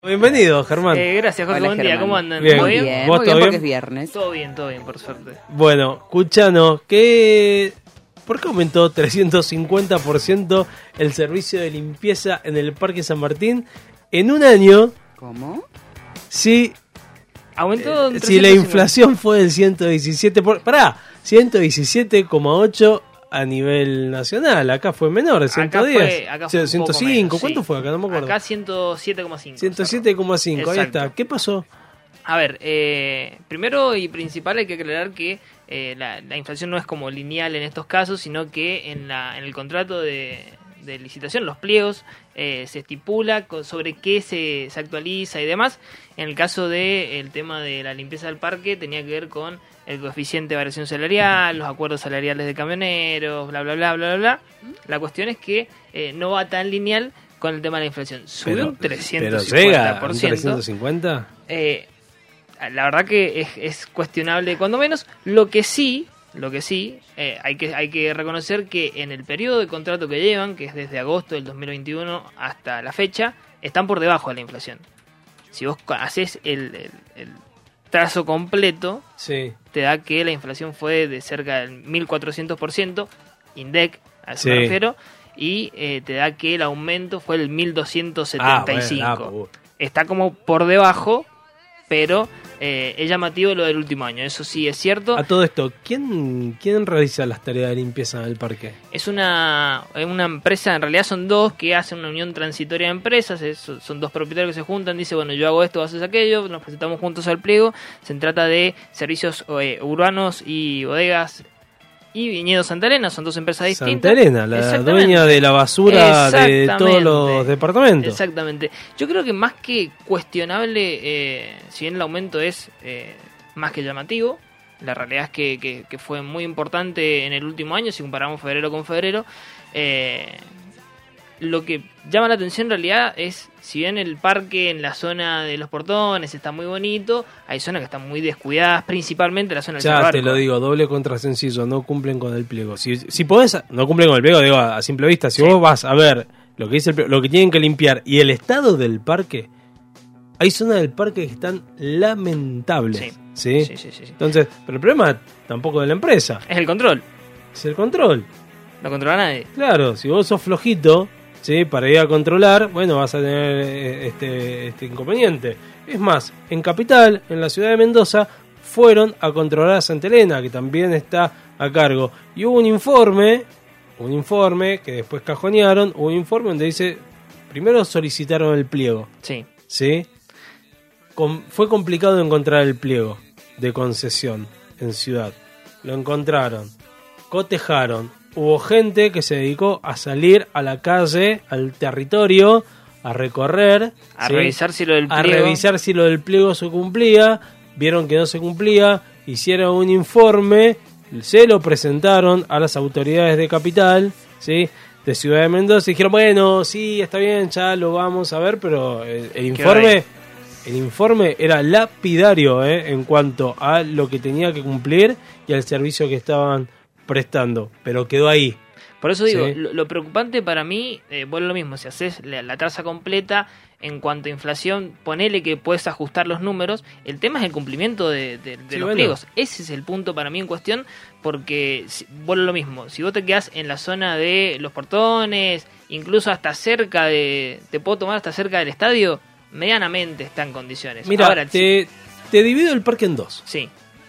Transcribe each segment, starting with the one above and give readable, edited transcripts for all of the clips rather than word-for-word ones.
Bienvenido, Germán. Gracias, Jorge. Hola, buen día, Germán. ¿cómo andan? Bien. ¿Todo Muy bien? bien, ¿Vos muy todo bien porque bien? es viernes. Todo bien, por suerte. Bueno, escuchanos, ¿por qué aumentó 350% el servicio de limpieza en el Parque San Martín en un año? ¿Cómo? Si Aumentó un si la 350. inflación fue del 117,8 a nivel nacional. Acá fue menor, 110. Acá fue un poco 105, menos, ¿cuánto sí. fue acá? No me acuerdo. Acá 107,5. 107,5, ahí Exacto. está. ¿Qué pasó? A ver, primero y principal hay que aclarar que la inflación no es como lineal en estos casos, sino que en el contrato de licitación, los pliegos, se estipula sobre qué se actualiza y demás. En el caso del tema de la limpieza del parque, tenía que ver con el coeficiente de variación salarial, los acuerdos salariales de camioneros, bla, bla, bla, bla, bla, bla. La cuestión es que no va tan lineal con el tema de la inflación. Subió un 350%. Pero llega a un 350. La verdad que es cuestionable cuando menos. Lo que sí hay que reconocer que en el periodo de contrato que llevan, que es desde agosto del 2021 hasta la fecha, están por debajo de la inflación. Si vos haces el trazo completo, Sí. te da que la inflación fue de cerca del 1400%, INDEC, a eso Sí. me refiero, y te da que el aumento fue el 1275. Bueno, Está como por debajo, pero es llamativo lo del último año, eso sí es cierto. A todo esto, ¿quién realiza las tareas de limpieza del parque? Es una empresa, en realidad son dos que hacen una unión transitoria de empresas, son dos propietarios que se juntan, dice, bueno, yo hago esto, vos haces aquello, nos presentamos juntos al pliego. Se trata de servicios urbanos y bodegas y Viñedo Santa Elena, son dos empresas distintas. Santa Elena, la Exactamente. dueña de la basura de Exactamente. todos los departamentos. Exactamente. Yo creo que más que cuestionable, si bien el aumento es más que llamativo, la realidad es que fue muy importante en el último año, si comparamos febrero con febrero. Lo que llama la atención en realidad es, si bien el parque en la zona de los portones está muy bonito, hay zonas que están muy descuidadas, principalmente la zona del Ya Cerro te Arco. lo digo, doble contra sencillo, no cumplen con el pliego. Si podés, no cumplen con el pliego, digo a simple vista. Si Sí. vos vas a ver lo que dice el pliego, lo que tienen que limpiar y el estado del parque, hay zonas del parque que están lamentables. Sí. ¿Sí? Sí. Entonces, pero el problema tampoco de la empresa, Es el control, es el control. no controla nadie. Claro, si vos sos flojito, ¿sí? Para ir a controlar, bueno, vas a tener este inconveniente. Es más, en Capital, en la ciudad de Mendoza, fueron a controlar a Santa Elena, que también está a cargo. Y hubo un informe que después cajonearon, hubo un informe donde dice, primero solicitaron el pliego, Sí. ¿sí? Fue complicado encontrar el pliego de concesión en ciudad. Lo encontraron, cotejaron. Hubo gente que se dedicó a salir a la calle, al territorio, a recorrer, A ¿sí? revisar si lo del a pliego... revisar si lo del pliego se cumplía. Vieron que no se cumplía, hicieron un informe, se lo presentaron a las autoridades de Capital, ¿sí? De Ciudad de Mendoza, y dijeron, bueno, sí, está bien, ya lo vamos a ver, pero el informe era lapidario, en cuanto a lo que tenía que cumplir y al servicio que estaban prestando, pero quedó ahí. Por eso digo, Sí. lo preocupante para mí, vuelve lo mismo, si haces la tasa completa en cuanto a inflación, ponele que puedes ajustar los números, el tema es el cumplimiento de Sí, los bueno. pliegos. Ese es el punto para mí en cuestión, porque vuelve lo mismo, si vos te quedás en la zona de los portones, incluso hasta cerca te puedo tomar hasta cerca del estadio, medianamente está en condiciones. Mira, Ahora, te divido el parque en dos. Sí,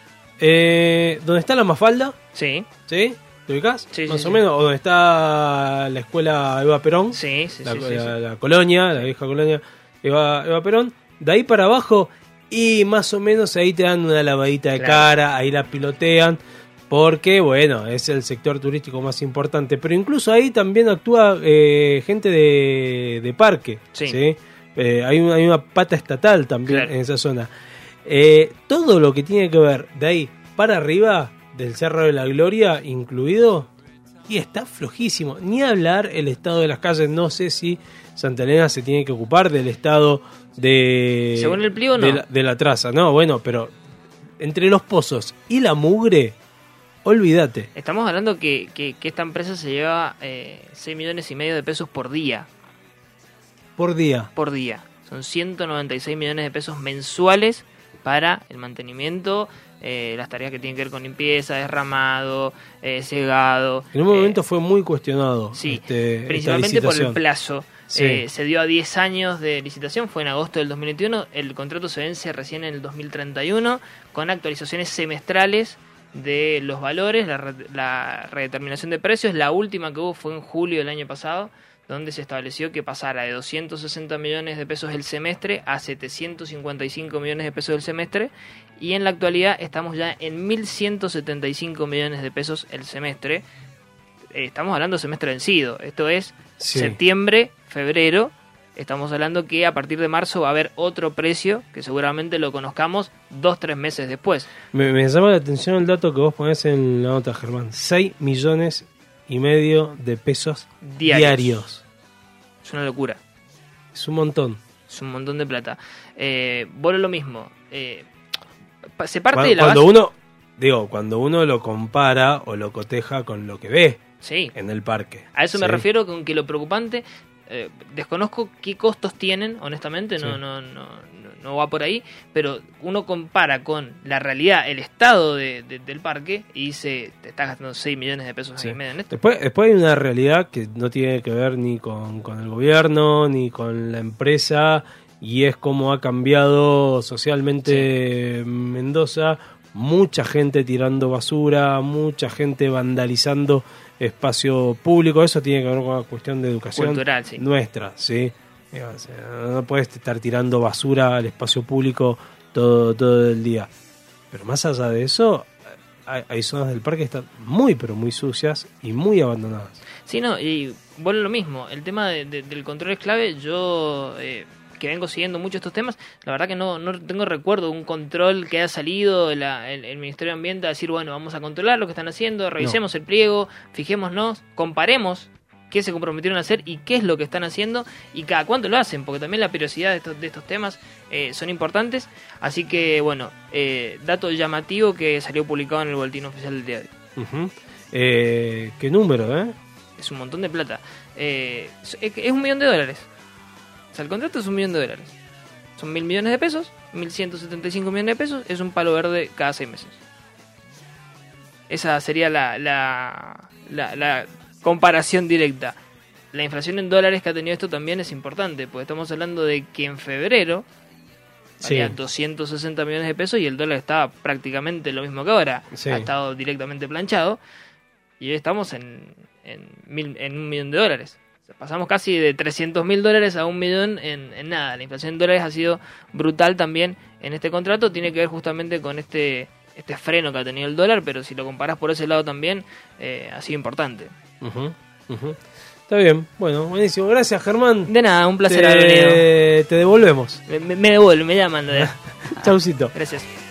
Donde está la Mafalda, sí, ¿sí? ¿Te ubicás? Sí, Más sí, o sí. menos, o donde está la escuela Eva Perón, sí, la sí. colonia, la vieja colonia Eva Perón. De ahí para abajo, y más o menos ahí te dan una lavadita de Claro. cara, ahí la pilotean, porque, bueno, es el sector turístico más importante. Pero incluso ahí también actúa gente de parque, Sí. ¿sí? Hay una pata estatal también Claro. en esa zona. Todo lo que tiene que ver de ahí para arriba, del Cerro de la Gloria incluido, y está flojísimo. Ni hablar el estado de las calles. No sé si Santa Elena se tiene que ocupar del estado de... Según el pliego, no. de la traza. No, bueno, pero entre los pozos y la mugre, olvídate. Estamos hablando que esta empresa se lleva 6,5 millones de pesos por día. Por día. Por día. Son 196 millones de pesos mensuales para el mantenimiento, las tareas que tienen que ver con limpieza, derramado, cegado. En un momento fue muy cuestionado. Sí, esta principalmente por el licitación. plazo. Sí. Se dio a 10 años de licitación, fue en agosto del 2021, el contrato se vence recién en el 2031, con actualizaciones semestrales de los valores, la redeterminación de precios. La última que hubo fue en julio del año pasado, donde se estableció que pasara de 260 millones de pesos el semestre a 755 millones de pesos el semestre, y en la actualidad estamos ya en 1.175 millones de pesos el semestre. Estamos hablando de semestre vencido, esto es septiembre, febrero. Estamos hablando que a partir de marzo va a haber otro precio que seguramente lo conozcamos 2-3 meses después. Me llama la atención el dato que vos ponés en la nota, Germán. 6,5 millones de pesos diarios. Es una locura. Es un montón. Es un montón de plata. Bueno, lo mismo. Se parte de la cuando base... cuando uno lo compara o lo coteja con lo que ve en el parque. A eso me refiero, con que lo preocupante... desconozco qué costos tienen, honestamente, no va por ahí, pero uno compara con la realidad, el estado del parque, y dice, te estás gastando 6 millones de pesos en medio en esto. Después hay una realidad que no tiene que ver ni con el gobierno, ni con la empresa, y es cómo ha cambiado socialmente Mendoza. Mucha gente tirando basura, mucha gente vandalizando espacio público. Eso tiene que ver con una cuestión de educación cultural, nuestra, ¿sí? No puedes estar tirando basura al espacio público todo el día. Pero más allá de eso, hay zonas del parque que están muy, pero muy sucias y muy abandonadas. Sí, no, y bueno, lo mismo. El tema del control es clave. Yo... que vengo siguiendo mucho estos temas, la verdad que no tengo recuerdo de un control que haya salido el Ministerio de Ambiente a decir, bueno, vamos a controlar lo que están haciendo, revisemos el pliego, fijémonos, comparemos qué se comprometieron a hacer y qué es lo que están haciendo y cada cuánto lo hacen, porque también la periodicidad de estos temas son importantes. Así que, bueno, dato llamativo que salió publicado en el Boletín Oficial del Diario. ¿Qué número, Es un montón de plata. Es $1 millón. O sea, el contrato es $1 millón. Son 1.000 millones de pesos, 1.175 millones de pesos, es un palo verde cada 6 meses. Esa sería la comparación directa. La inflación en dólares que ha tenido esto también es importante, porque estamos hablando de que en febrero valía 260 millones de pesos y el dólar estaba prácticamente lo mismo que ahora. Ha estado directamente planchado y hoy estamos en $1 millón. Pasamos casi de $300.000 a $1 millón en nada. La inflación en dólares ha sido brutal también en este contrato. Tiene que ver justamente con este freno que ha tenido el dólar, pero si lo comparás por ese lado también, ha sido importante. Está bien, bueno, buenísimo. Gracias, Germán. De nada, un placer haber venido. Te devolvemos. Me devuelven, me llaman. Chaucito. Gracias.